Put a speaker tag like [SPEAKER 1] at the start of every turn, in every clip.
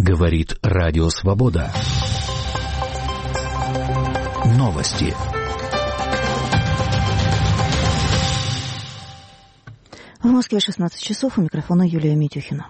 [SPEAKER 1] Говорит Радио Свобода. Новости.
[SPEAKER 2] В Москве 16 часов, у микрофона Юлия Митюхина.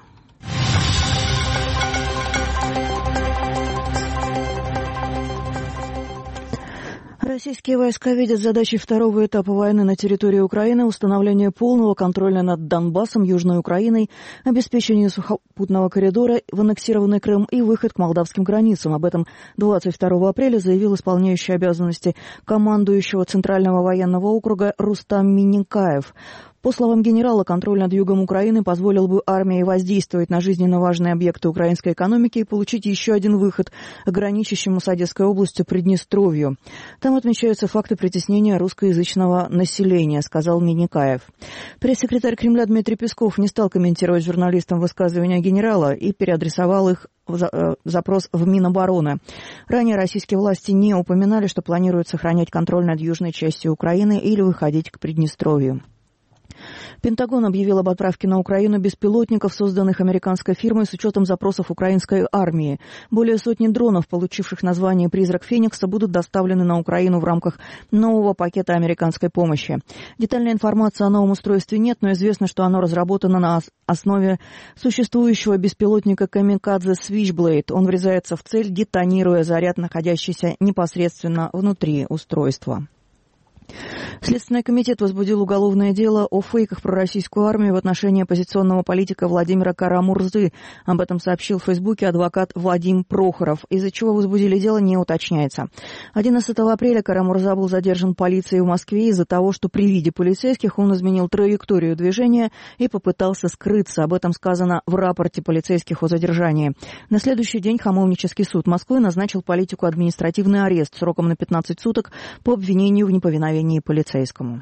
[SPEAKER 2] Российские войска видят задачей второго этапа войны на территории Украины установление полного контроля над Донбассом, Южной Украиной, обеспечение сухопутного коридора в аннексированный Крым и выход к молдавским границам. Об этом 22 апреля заявил исполняющий обязанности командующего Центрального военного округа Рустам Миннекаев. По словам генерала, контроль над югом Украины позволил бы армии воздействовать на жизненно важные объекты украинской экономики и получить еще один выход к граничащему с Одесской областью Приднестровью. Там отмечаются факты притеснения русскоязычного населения, сказал Миннекаев. Пресс-секретарь Кремля Дмитрий Песков не стал комментировать журналистам высказывания генерала и переадресовал их запрос в Минобороны. Ранее российские власти не упоминали, что планируют сохранять контроль над южной частью Украины или выходить к Приднестровью. Пентагон объявил об отправке на Украину беспилотников, созданных американской фирмой с учетом запросов украинской армии. Более сотни дронов, получивших название «Призрак Феникса», будут доставлены на Украину в рамках нового пакета американской помощи. Детальной информации о новом устройстве нет, но известно, что оно разработано на основе существующего беспилотника «Камикадзе Switchblade». Он врезается в цель, детонируя заряд, находящийся непосредственно внутри устройства. Следственный комитет возбудил уголовное дело о фейках про российскую армию в отношении оппозиционного политика Владимира Кара-Мурзы. Об этом сообщил в Фейсбуке адвокат Владимир Прохоров. Из-за чего возбудили дело, не уточняется. 11 апреля Кара-Мурза был задержан полицией в Москве из-за того, что при виде полицейских он изменил траекторию движения и попытался скрыться. Об этом сказано в рапорте полицейских о задержании. На следующий день Хамовнический суд Москвы назначил политику административный арест сроком на 15 суток по обвинению в неповиновении полицейскому.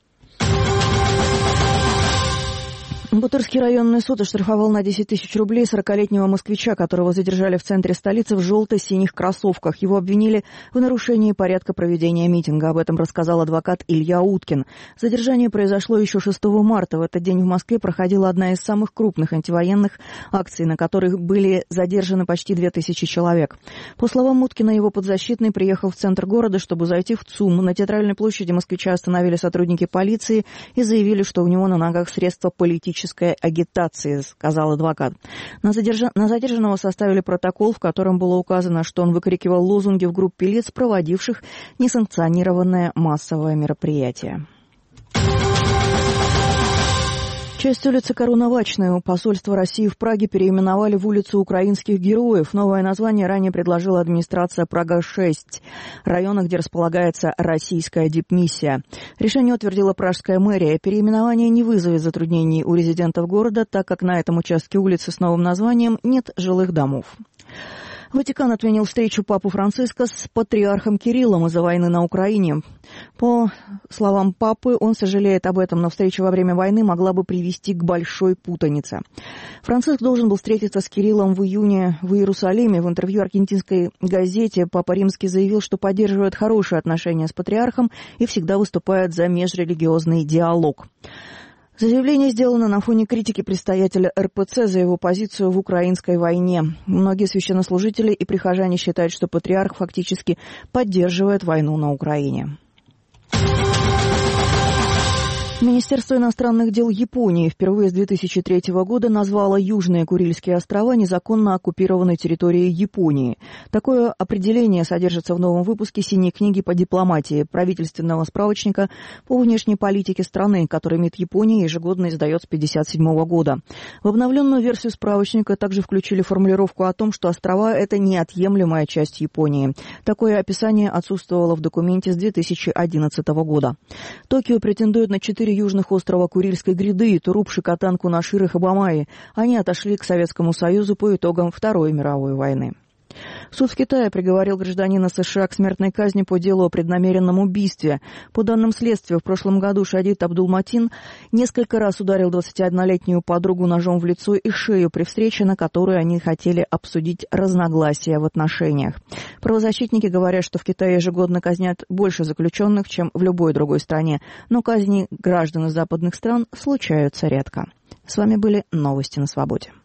[SPEAKER 2] Бутырский районный суд оштрафовал на 10 тысяч рублей 40-летнего москвича, которого задержали в центре столицы в желто-синих кроссовках. Его обвинили в нарушении порядка проведения митинга. Об этом рассказал адвокат Илья Уткин. Задержание произошло еще 6 марта. В этот день в Москве проходила одна из самых крупных антивоенных акций, на которых были задержаны почти 2000 человек. По словам Уткина, его подзащитный приехал в центр города, чтобы зайти в ЦУМ. На Театральной площади москвича остановили сотрудники полиции и заявили, что у него на ногах средства политической агитации, сказал адвокат. На задержанного составили протокол, в котором было указано, что он выкрикивал лозунги в группе лиц, проводивших несанкционированное массовое мероприятие. Часть улицы Коруновачной у посольства России в Праге переименовали в улицу украинских героев. Новое название ранее предложила администрация Прага-6, района, где располагается российская дипмиссия. Решение утвердила пражская мэрия. Переименование не вызовет затруднений у резидентов города, так как на этом участке улицы с новым названием нет жилых домов. Ватикан отменил встречу папы Франциска с патриархом Кириллом из-за войны на Украине. По словам папы, он сожалеет об этом, но встреча во время войны могла бы привести к большой путанице. Франциск должен был встретиться с Кириллом в июне в Иерусалиме. В интервью аргентинской газете Папа Римский заявил, что поддерживает хорошие отношения с патриархом и всегда выступает за межрелигиозный диалог. Заявление сделано на фоне критики предстоятеля РПЦ за его позицию в украинской войне. Многие священнослужители и прихожане считают, что патриарх фактически поддерживает войну на Украине. Министерство иностранных дел Японии впервые с 2003 года назвало Южные Курильские острова незаконно оккупированной территорией Японии. Такое определение содержится в новом выпуске «Синей книги по дипломатии» правительственного справочника по внешней политике страны, который МИД Японии ежегодно издает с 1957 года. В обновленную версию справочника также включили формулировку о том, что острова – это неотъемлемая часть Японии. Такое описание отсутствовало в документе с 2011 года. Токио претендует на 4 южных острова Курильской гряды – Туруп, Шикотан, Кунашир и Хабамаи. Они отошли к Советскому Союзу по итогам Второй мировой войны. Суд в Китае приговорил гражданина США к смертной казни по делу о преднамеренном убийстве. По данным следствия, в прошлом году Шадид Абдулматин несколько раз ударил 21-летнюю подругу ножом в лицо и шею при встрече, на которой они хотели обсудить разногласия в отношениях. Правозащитники говорят, что в Китае ежегодно казнят больше заключенных, чем в любой другой стране, но казни граждан из западных стран случаются редко. С вами были новости на Свободе.